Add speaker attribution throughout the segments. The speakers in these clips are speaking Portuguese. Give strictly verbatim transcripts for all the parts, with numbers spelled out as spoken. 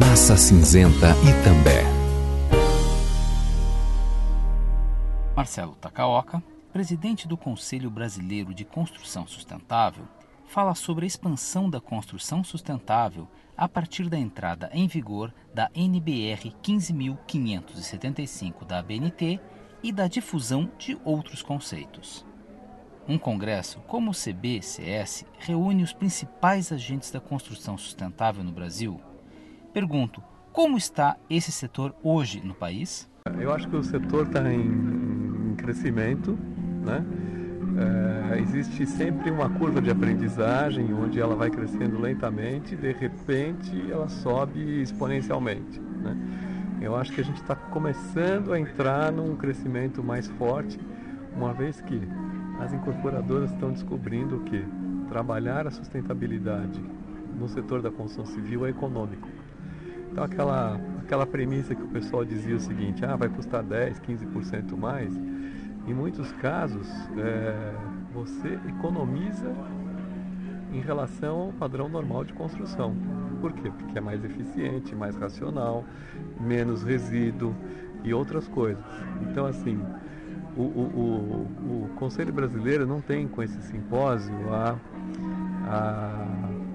Speaker 1: Massa Cinzenta Itambé.
Speaker 2: Marcelo Takaoka, presidente do Conselho Brasileiro de Construção Sustentável, fala sobre a expansão da construção sustentável a partir da entrada em vigor da N B R quinze mil quinhentos e setenta e cinco da A B N T e da difusão de outros conceitos. Um congresso como o C B C S reúne os principais agentes da construção sustentável no Brasil. Pergunto, como está esse setor hoje no país?
Speaker 3: Eu acho que o setor está em, em crescimento, né? É, existe sempre uma curva de aprendizagem onde ela vai crescendo lentamente e de repente ela sobe exponencialmente, né? Eu acho que a gente está começando a entrar num crescimento mais forte, uma vez que as incorporadoras estão descobrindo que trabalhar a sustentabilidade no setor da construção civil é econômico. Então aquela, aquela premissa que o pessoal dizia o seguinte, ah, vai custar dez, quinze por cento mais, em muitos casos é, você economiza em relação ao padrão normal de construção. Por quê? Porque é mais eficiente, mais racional, menos resíduo e outras coisas. Então assim, o, o, o, o Conselho Brasileiro não tem com esse simpósio a, a,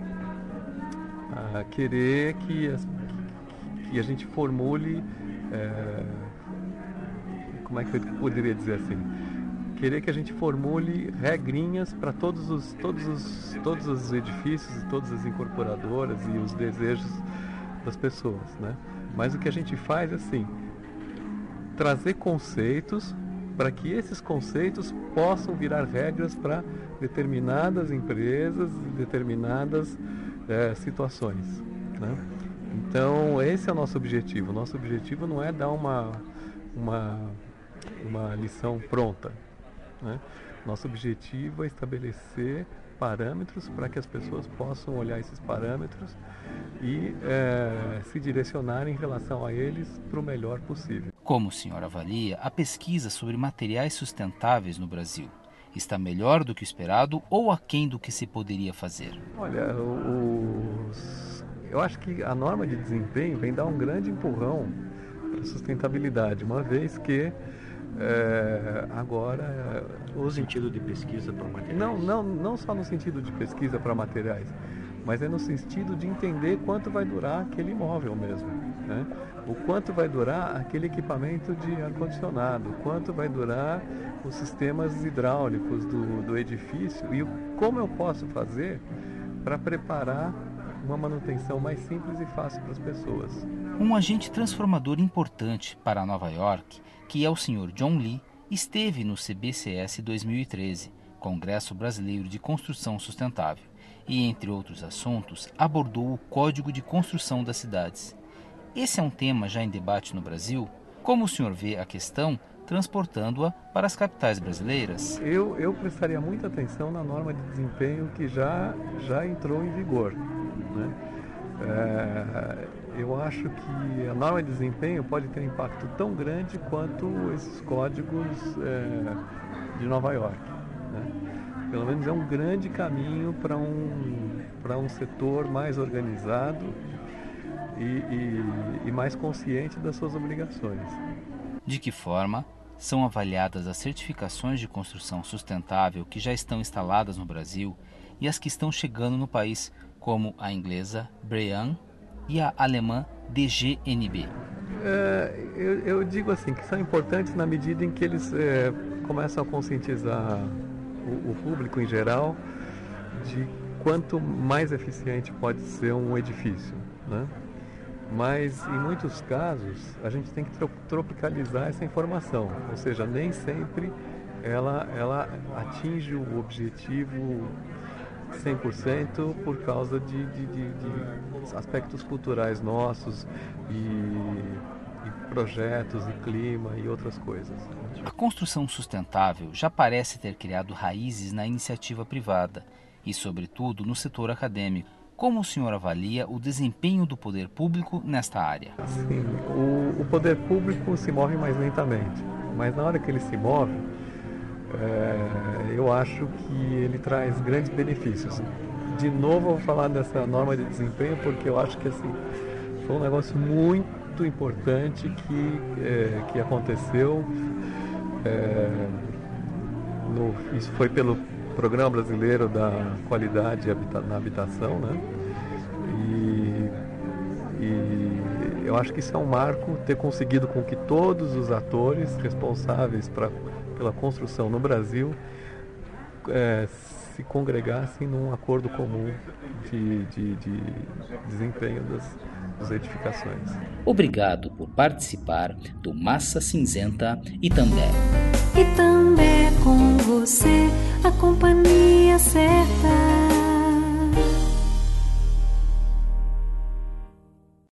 Speaker 3: a querer que, as, que a gente formule, é, como é que eu poderia dizer assim, querer que a gente formule regrinhas para todos os, todos, os, todos os edifícios e todas as incorporadoras e os desejos das pessoas, né? Mas o que a gente faz é assim, trazer conceitos para que esses conceitos possam virar regras para determinadas empresas e determinadas é, situações, né? Então, esse é o nosso objetivo. O nosso objetivo não é dar uma, uma, uma lição pronta, né? Nosso objetivo é estabelecer parâmetros para que as pessoas possam olhar esses parâmetros e é, se direcionar em relação a eles para o melhor possível.
Speaker 2: Como o senhor avalia a pesquisa sobre materiais sustentáveis no Brasil? Está melhor do que o esperado ou aquém do que se poderia fazer?
Speaker 3: Olha, os... eu acho que a norma de desempenho vem dar um grande empurrão para a sustentabilidade, uma vez que É, agora
Speaker 4: no sentido de pesquisa para materiais?
Speaker 3: Não, não, não só no sentido de pesquisa para materiais, mas é no sentido de entender quanto vai durar aquele imóvel mesmo, né? O quanto vai durar aquele equipamento de ar-condicionado, quanto vai durar os sistemas hidráulicos do, do edifício e como eu posso fazer para preparar uma manutenção mais simples e fácil para as pessoas.
Speaker 2: Um agente transformador importante para Nova York, que é o senhor John Lee, esteve no C B C S dois mil e treze, Congresso Brasileiro de Construção Sustentável, e, entre outros assuntos, abordou o Código de Construção das Cidades. Esse é um tema já em debate no Brasil? Como o senhor vê a questão transportando-a para as capitais brasileiras?
Speaker 3: Eu, eu prestaria muita atenção na norma de desempenho que já, já entrou em vigor, né? É, eu acho que a norma de desempenho pode ter um impacto tão grande quanto esses códigos é, de Nova York, né? Pelo menos é um grande caminho para um, para um setor mais organizado e, e, e mais consciente das suas obrigações.
Speaker 2: De que forma são avaliadas as certificações de construção sustentável que já estão instaladas no Brasil e as que estão chegando no país, como a inglesa BREEAM e a alemã D G N B?
Speaker 3: É, eu, eu digo assim, que são importantes na medida em que eles é, começam a conscientizar o, o público em geral de quanto mais eficiente pode ser um edifício, né? Mas em muitos casos a gente tem que tropicalizar essa informação, ou seja, nem sempre ela, ela atinge o objetivo cem por cento por causa de, de, de, de aspectos culturais nossos e, e projetos e clima e outras coisas.
Speaker 2: A construção sustentável já parece ter criado raízes na iniciativa privada e, sobretudo, no setor acadêmico. Como o senhor avalia o desempenho do poder público nesta área?
Speaker 3: Sim, o, o poder público se move mais lentamente, mas na hora que ele se move, É, eu acho que ele traz grandes benefícios. De novo, eu vou falar dessa norma de desempenho porque eu acho que assim, foi um negócio muito importante que, é, que aconteceu. É, no, isso foi pelo Programa Brasileiro da Qualidade na Habitação, né? E, e eu acho que isso é um marco, ter conseguido com que todos os atores responsáveis pra, pela construção no Brasil é, se congregassem num acordo comum de, de, de desempenho das, das edificações.
Speaker 2: Obrigado por participar do Massa Cinzenta Itambé.
Speaker 5: Itambé com você, a companhia certa.